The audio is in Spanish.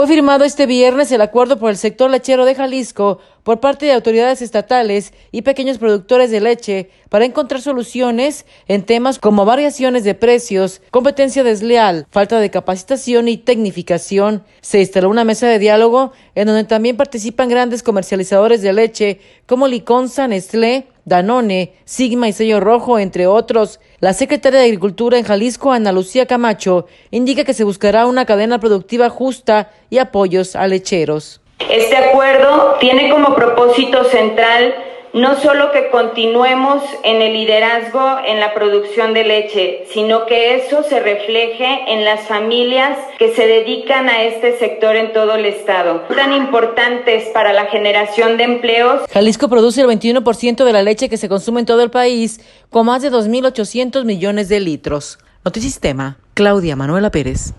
Fue firmado este viernes el acuerdo por el sector lechero de Jalisco por parte de autoridades estatales y pequeños productores de leche para encontrar soluciones en temas como variaciones de precios, competencia desleal, falta de capacitación y tecnificación. Se instaló una mesa de diálogo en donde también participan grandes comercializadores de leche como Liconza, Nestlé, Danone, Sigma y Sello Rojo, entre otros. La secretaria de Agricultura en Jalisco, Ana Lucía Camacho, indica que se buscará una cadena productiva justa y apoyos a lecheros. Este acuerdo tiene como propósito central no solo que continuemos en el liderazgo en la producción de leche, sino que eso se refleje en las familias que se dedican a este sector en todo el estado, tan importantes para la generación de empleos. Jalisco produce el 21% de la leche que se consume en todo el país, con más de 2.800 millones de litros. Notisistema, Claudia Manuela Pérez.